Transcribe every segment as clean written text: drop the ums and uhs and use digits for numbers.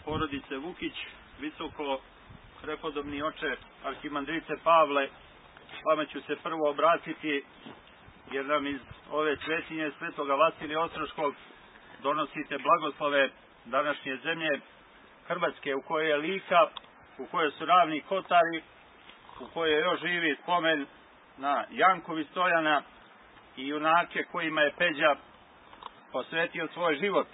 porodice Vukić, visoko prepodobni oče arhimandrite Pavle, vama ću se prvo obratiti, jer nam iz ove svetinje Svetoga Vasilija Ostroškog donosite blagoslove današnje zemlje Hrvatske, u kojoj je Lika, u kojoj su Ravni Kotari, u kojoj još živi spomen na Jankovi Stojana i junake kojima je Peđa posvetio svoj život.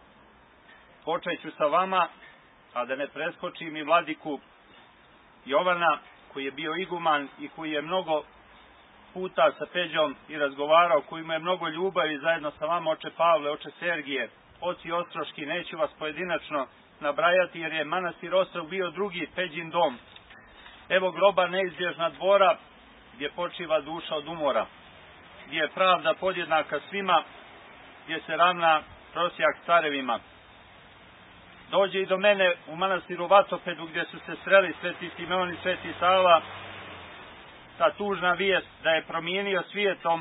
Počeću sa vama, a da ne preskočim i vladiku Jovana, koji je bio iguman i koji je mnogo puta sa Peđom i razgovarao, koji ima je mnogo ljubavi zajedno sa vama, oče Pavle, oče Sergije, oci Ostroški. Neću vas pojedinačno nabrajati, jer je manastir Ostrog bio drugi Peđin dom. Evo groba neizbježna dvora, gdje počiva duša od umora, gdje je pravda podjednaka svima, gdje se ravna prosjak carevima. Dođe i do mene u manastiru Vatopedu, gdje su se sreli Sveti Simeon i Sveti Sava, ta tužna vijest da je promijenio svijetom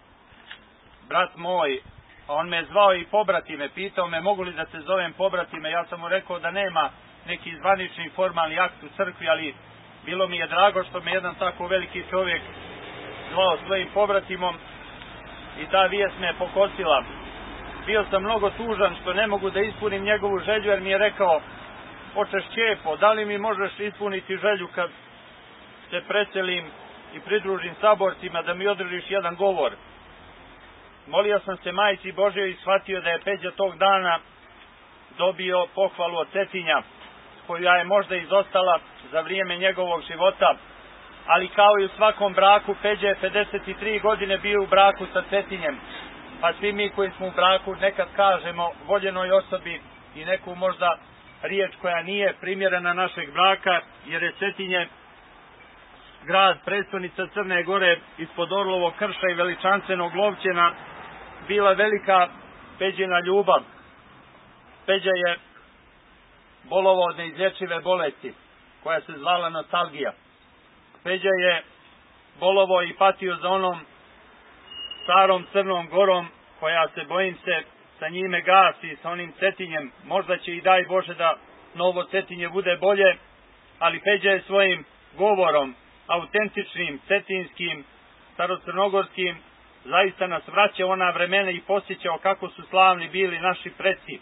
brat moj. A on me zvao i pobratime, pitao me mogu li da te zovem pobratime. Ja sam mu rekao da nema neki zvanični formalni akt u crkvi, ali bilo mi je drago što me jedan tako veliki čovjek zvao svojim pobratimom i ta vijest me je pokosila. Bio sam mnogo tužan što ne mogu da ispunim njegovu želju, jer mi je rekao: oče Šćepo, da li mi možeš ispuniti želju kad se preselim i pridružim saborcima, da mi održiš jedan govor? Molio sam se Majci Božjoj i shvatio da je Peđa tog dana dobio pohvalu od Cetinja, koja je možda izostala za vrijeme njegovog života, ali kao i u svakom braku, Peđa je 53 godine bio u braku sa Cetinjem, pa svi mi koji smo u braku nekad kažemo voljenoj osobi i neku možda riječ koja nije primjerena našeg braka, jer je Cetinje grad, prestonica Crne Gore, ispod Orlovog krša i veličanstvenog Lovćena, bila velika Peđina ljubav. Peđa je bolovao od neizlječive bolesti, koja se zvala nostalgija. Peđa je bolovao i patio za onom starom Crnom Gorom, koja se, bojim se, sa njime gasi, sa onim Cetinjem. Možda će i daj Bože da novo Cetinje bude bolje, ali Peđa je svojim govorom, autentičnim, cetinskim, starocrnogorskim, zaista nas vraća ona vremena i posjećao kako su slavni bili naši preci.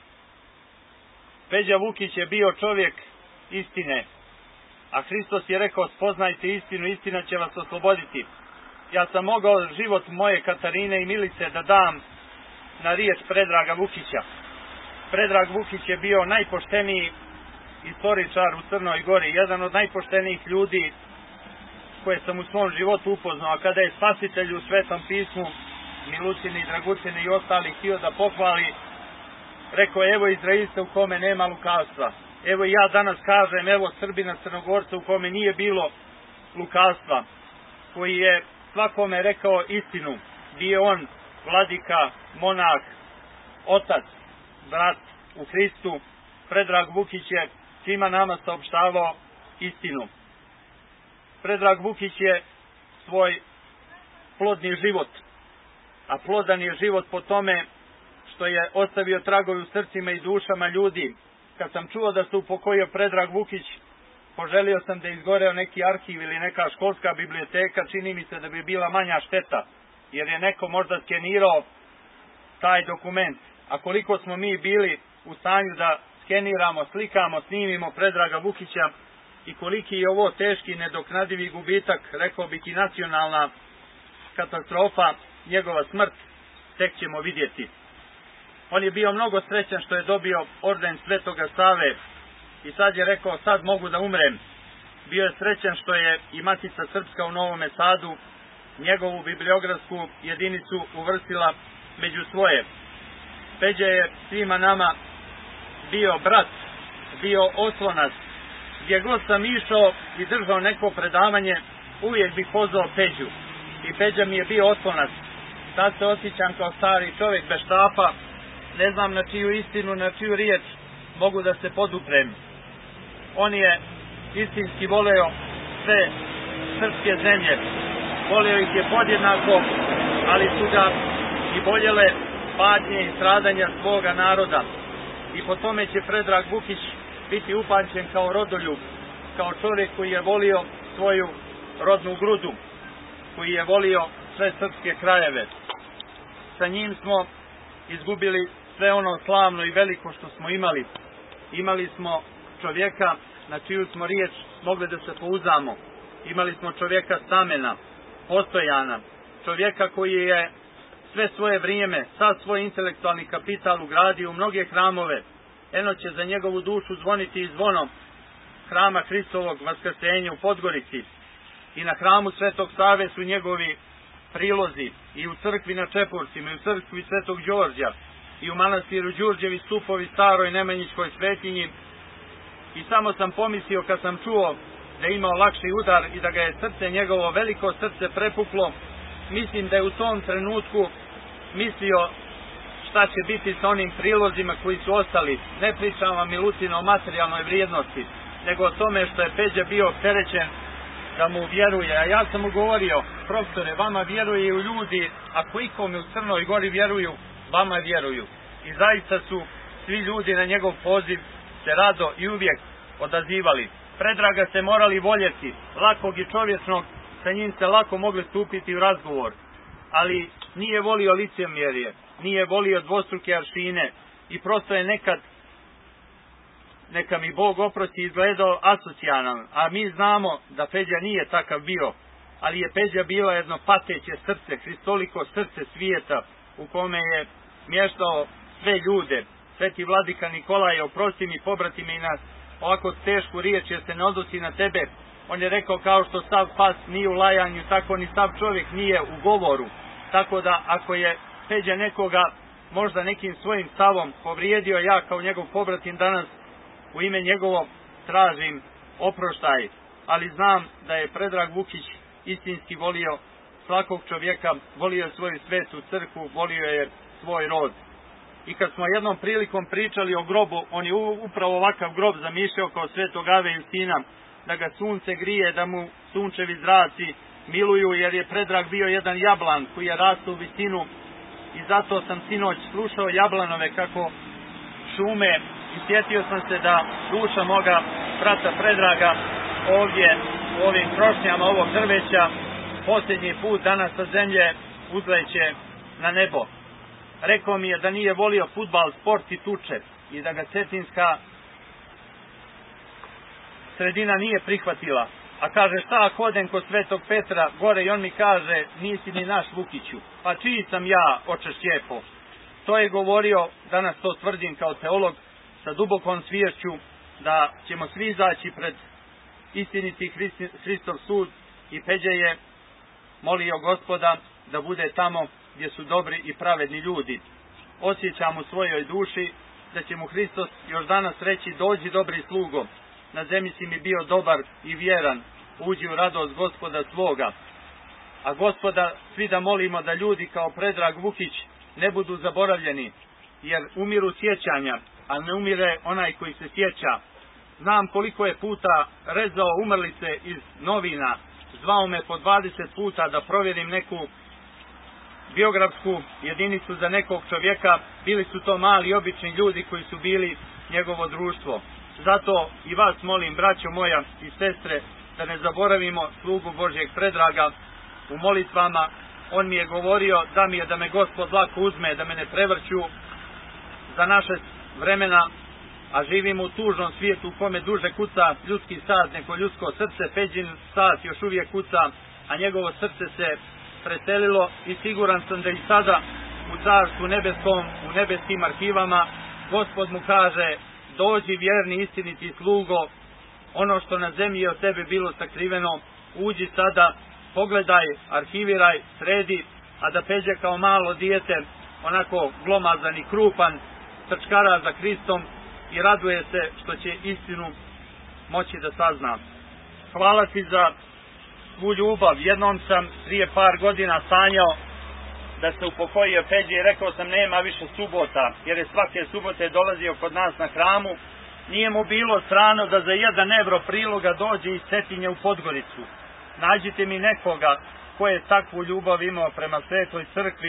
Peđa Vukić je bio čovjek istine, a Hristos je rekao: spoznajte istinu, istina će vas osloboditi. Ja sam mogao život moje Katarine i Milice da dam na riječ Predraga Vukića. Predrag Vukić je bio najpošteniji istoričar u Crnoj Gori, jedan od najpoštenijih ljudi koje sam u svom životu upoznao. A kada je Spasitelj u Svetom pismu Milutin i Dragutin i ostali htio da pohvali, rekao: evo Izraelca u kome nema lukavstva. Evo i ja danas kažem, evo Srbina Crnogorca u kome nije bilo lukavstva, koji je svakome rekao istinu. Bio on vladika, monah, otac, brat u Hristu. Predrag Vukić je svima nama saopštavao istinu. Predrag Vukić je svoj plodni život, a plodan je život po tome što je ostavio tragovi u srcima i dušama ljudi. Kad sam čuo da se upokojio Predrag Vukić, poželio sam da izgoreo neki arhiv ili neka školska biblioteka. Čini mi se da bi bila manja šteta, jer je neko možda skenirao taj dokument. A koliko smo mi bili u stanju da skeniramo, slikamo, snimimo Predraga Vukića i koliki je ovo teški, nedoknadivi gubitak, rekao bih i nacionalna katastrofa, njegova smrt, tek ćemo vidjeti. On je bio mnogo srećan što je dobio orden Svetoga Save i sad je rekao: sad mogu da umrem. Bio je srećan što je i Matica Srpska u Novome Sadu njegovu bibliografsku jedinicu uvrstila među svoje. Peđa je svima nama bio brat, bio oslonac. Gdje god sam išao i držao neko predavanje, uvijek bih pozvao Peđu. I Peđa mi je bio oslonac. Sad se osjećam kao stari čovjek bez štapa, ne znam na čiju istinu, na čiju riječ mogu da se poduprem. On je istinski voleo sve srpske zemlje. Voleo ih je podjednako, ali su ga i boljele patnje i stradanja svoga naroda. I po tome će Predrag Vukić biti upamćen kao rodoljub, kao čovjek koji je volio svoju rodnu grudu, koji je volio sve srpske krajeve. Sa njim smo izgubili sve ono slavno i veliko što smo imali. Imali smo čovjeka na čiju smo riječ mogli da se pouzdamo. Imali smo čovjeka stamena, postojana, čovjeka koji je sve svoje vrijeme, sad svoj intelektualni kapital ugradio u mnoge hramove. Eno će za njegovu dušu zvoniti i zvonom hrama Hristovog Vaskrsenja u Podgorici. I na hramu Svetog Save su njegovi prilozi, i u crkvi na Čepurcima, i u crkvi Svetog Đorđa, i u manastiru Đurđevi stupovi staroj Nemanjićkoj svetinji. I samo sam pomislio kad sam čuo da je imao lakši udar i da ga je srce njegovo, veliko srce, prepuklo. Mislim da je u tom trenutku mislio šta će biti sa onim prilozima koji su ostali. Ne pričam vam, Milutin, o materijalnoj vrijednosti, nego o tome što je Peđa bio opterećen da mu vjeruje. A ja sam mu govorio: profesore, vama vjeruju ljudi, ako ikome u Crnoj Gori vjeruju, vama vjeruju. I zaista su svi ljudi na njegov poziv se rado i uvijek odazivali. Predraga se morali voljeti, lakog i čovječnog, sa njim se lako mogli stupiti u razgovor, ali nije volio licemjerje, nije volio dvostruke aršine i prosto je nekad, neka mi Bog oprosti, izgledao asocijalan. A mi znamo da Peđa nije takav bio, ali je Peđa bilo jedno pateće srce, hristoliko srce svijeta, u kome je mještao sve ljude. Sveti vladika Nikolaj, oprosti mi, pobrati mi nas ovako tešku riječ, jer se ne odnosi na tebe. On je rekao: kao što sav pas nije u lajanju, tako ni sav čovjek nije u govoru. Tako da ako je Peđa nekoga možda nekim svojim stavom povrijedio, ja kao njegov pobratim danas u ime njegovo tražim oproštaj. Ali znam da je Predrag Vukić istinski volio svakog čovjeka, volio je svoju svetu crkvu, volio je svoj rod. I kad smo jednom prilikom pričali o grobu, on je upravo ovakav grob zamišljao kao Svetog Ave Justina, da ga sunce grije, da mu sunčevi zraci miluju, jer je Predrag bio jedan jablan koji je rastao u visinu. I zato sam sinoć slušao jablanove kako šume i sjetio sam se da duša moga brata Predraga ovdje u ovim krošnjama ovog drveća posljednji put danas sa zemlje uzleće na nebo. Rekao mi je da nije volio fudbal, sport i tuče i da ga cetinska sredina nije prihvatila. A kaže: šta ako odem kod Svetog Petra gore, i on mi kaže: nisi ni naš Vukiću. Pa čiji sam ja, oče Šćepo? To je govorio, danas to tvrdim kao teolog, sa dubokom sviješću da ćemo svi izaći pred istiniti Hristov sud, i Peđa je molio Gospoda da bude tamo gdje su dobri i pravedni ljudi. Osjećam u svojoj duši da će mu Hristos još danas reći: dođi dobri slugo, na zemlji si mi bio dobar i vjeran, uđi u radost Gospoda svoga. A Gospoda svi da molimo da ljudi kao Predrag Vukić ne budu zaboravljeni, jer umiru sjećanja, a ne umire onaj koji se sjeća. Znam koliko je puta rezao umrlice iz novina, zvao me po 20 puta da provjerim neku biografsku jedinicu za nekog čovjeka. Bili su to mali obični ljudi koji su bili njegovo društvo. Zato i vas molim, braćo moja i sestre, da ne zaboravimo slugu Božjeg Predraga u molitvama. On mi je govorio da mi je da me Gospod lako uzme, da me ne prevrću za naše vremena, a živimo u tužnom svijetu u kome duže kuca ljudski sat neko ljudsko srce. Peđin sat još uvijek kuca, a njegovo srce se preselilo, i siguran sam da i sada u Carstvu nebeskom, u nebeskim arhivama, Gospod mu kaže: dođi vjerni istiniti slugo, ono što na zemlji od tebe bilo sakriveno, uđi sada, pogledaj, arhiviraj, sredi. A da Peđa kao malo dijete, onako glomazan i krupan, trčkara za Hristom i raduje se što će istinu moći da sazna. Hvala ti za svu ljubav. Jednom sam prije par godina sanjao da se upokojio Peđa i rekao sam: nema više subota, jer je svake subote dolazio kod nas na hramu. Nije mu bilo strano da za 1 evro priloga dođe iz Cetinje u Podgoricu. Nađite mi nekoga ko je takvu ljubav imao prema Svetoj crkvi,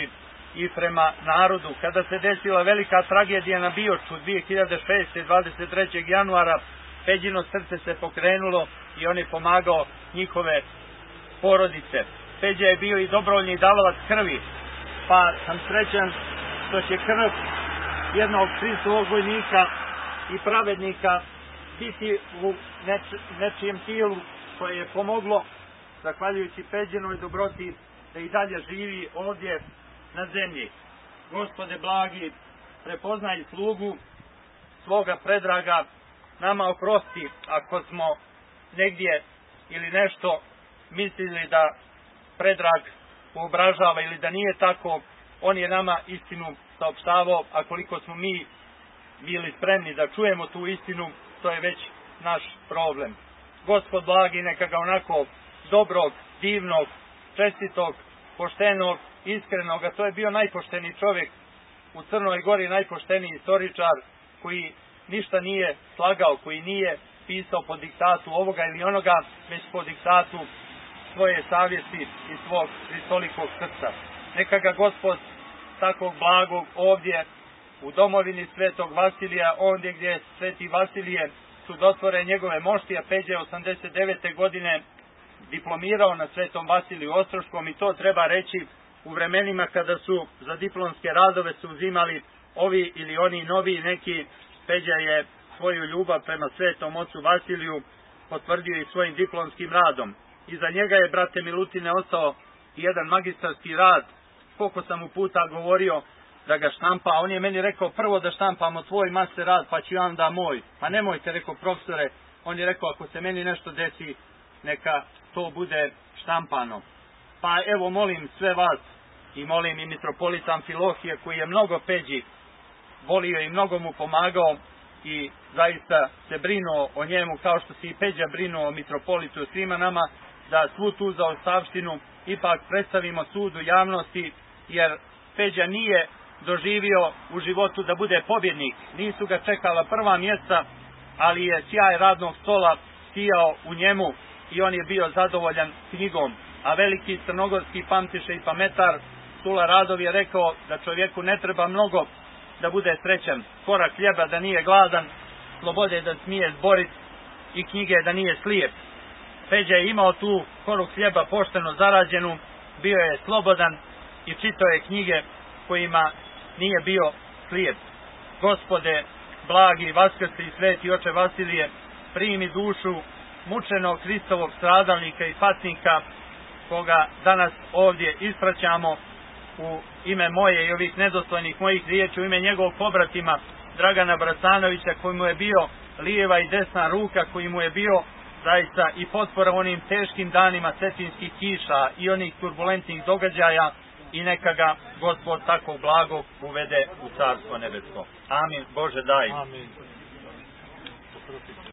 i prema narodu. Kada se desila velika tragedija na Bioču 2006. 23. januara, Peđino srce se pokrenulo i on je pomagao njihove porodice. Peđa je bio i dobrovoljni davalac krvi, pa sam srećan što će krv jednog Hristovog vojnika i pravednika biti u nečijem tijelu koje je pomoglo, zahvaljujući Peđinoj dobroti, da i dalje živi ovdje na zemlji. Gospode blagi, prepoznaj slugu svoga Predraga, nama oprosti ako smo negdje ili nešto mislili da Predrag poobražava ili da nije tako. On je nama istinu saopštavao, a koliko smo mi bili spremni da čujemo tu istinu, to je već naš problem. Gospod blagi, neka ga onako dobrog, divnog, čestitog, poštenog, iskrenog, a to je bio najpošteniji čovjek u Crnoj Gori, najpošteniji istoričar koji ništa nije slagao, koji nije pisao po diktatu ovoga ili onoga, već po diktatu svoje savjesti i svog hristolikog srca. Neka ga Gospod takvog blagog ovdje u domovini Svetog Vasilija, ondje gdje je Sveti Vasilije čudotvore njegove mošti, a Peđa je 89. godine diplomirao na Svetom Vasiliju Ostroškom, i to treba reći u vremenima kada su za diplomske radove su uzimali ovi ili oni novi neki. Peđa je svoju ljubav prema Svetom ocu Vasiliju potvrdio i svojim diplomskim radom. Iza njega je, brate Milutine, ostao i jedan magistarski rad. Koliko sam mu puta govorio da ga štampa, on je meni rekao prvo da štampamo tvoj master rad, pa ću ja onda moj. Pa nemojte, rekao profesore. On je rekao, ako se meni nešto desi, neka to bude štampano. Pa evo, molim sve vas i molim i mitropolita Amfilohije, koji je mnogo Peđi volio i mnogo mu pomagao i zaista se brinuo o njemu, kao što se i Peđa brinuo o mitropolitu, svima nama, da svu tu zaostavštinu ipak predstavimo sudu javnosti, jer Peđa nije doživio u životu da bude pobjednik. Nisu ga čekala prva mjesta, ali je sjaj radnog stola sijao u njemu i on je bio zadovoljan knjigom. A veliki crnogorski pamtiše i pametar Sula Radov je rekao da čovjeku ne treba mnogo da bude srećan. Korak hljeba da nije gladan, slobode da smije zboriti i knjige da nije slijep. Peđa je imao tu koru hljeba pošteno zarađenu, bio je slobodan i čitao je knjige kojima nije bio slijep. Gospode blagi, vaskrsli i sveti oče Vasilije, primi dušu mučenog Hristovog stradalnika i patnika, koga danas ovdje ispraćamo u ime moje i ovih nedostojnih mojih riječi, u ime njegovog pobratima Dragana Brasanovića, koji mu je bio lijeva i desna ruka, koji mu je bio zaista i potpora onim teškim danima cetinskih kiša i onih turbulentnih događaja, i neka ga Gospod tako blago uvede u Carstvo nebesko. Amin. Bože daj. Amin.